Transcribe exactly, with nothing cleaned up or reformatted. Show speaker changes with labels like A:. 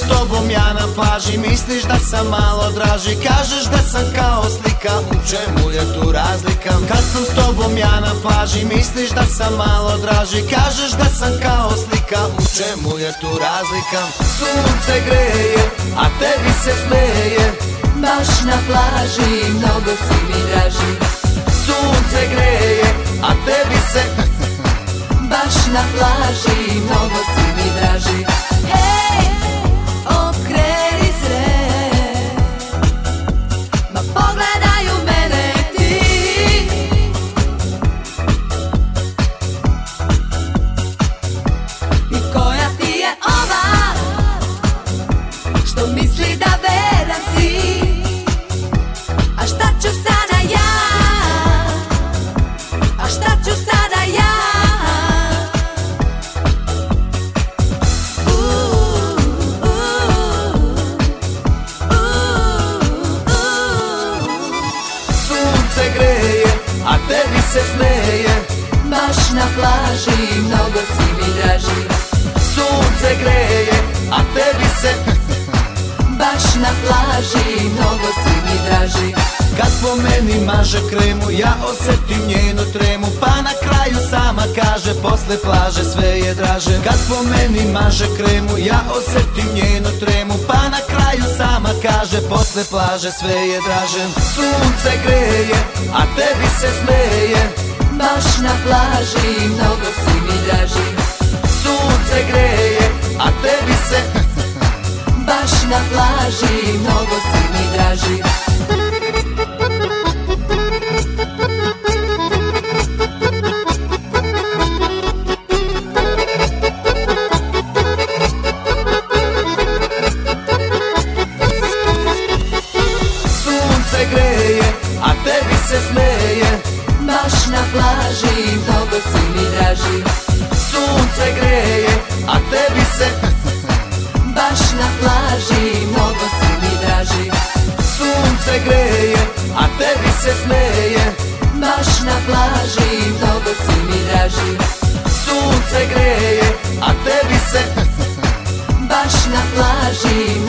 A: s tobom ja na plaži, misliš da sam malo draži, kažeš da sam kao slika, u čemu je tu razlika? Kad sam s tobom ja na plaži, misliš da sam malo draži, kažeš da sam kao slika, u čemu je tu razlika? Sunce greje, a tebi se smeje,
B: baš na plaži, mnogo si mi draži.
A: Sunce greje, a tebi se
B: baš na plaži, mnogo si mi draži. Hej, okreni se, ma pogledaj u mene ti. I koja ti je ova, što misli da veran si? A šta ću sada ja, a šta ću sada ja?
A: Sunce greje, a tebi se smeje,
B: baš na plaži, mnogo si mi draži.
A: Sunce greje, a tebi se
B: baš na plaži, mnogo si mi draži.
A: kad po meni maže kremu, ja osetim njenu tremu, pa na kraju sama kaže, posle plaže sve je draže. Kad po meni maže kremu, ja osetim njenu tremu, pa na kraju sama kaže, posle plaže sve je draže. Sunce greje, a tebi se smeje,
B: baš na plaži, mnogo si mi draži.
A: Sunce greje, a tebi se
B: baš na plaži, mnogo si mi draži.
A: Sunce greje, a tebi se smeje,
B: baš na plaži, mnogo si mi draži.
A: Sunce greje, a tebi se
B: baš na plaži, mnogo si mi draži.
A: Sunce greje, a tebi se smeje,
B: baš na plaži, mnogo si mi draži.
A: Sunce greje, a tebi se
B: baš na plaži,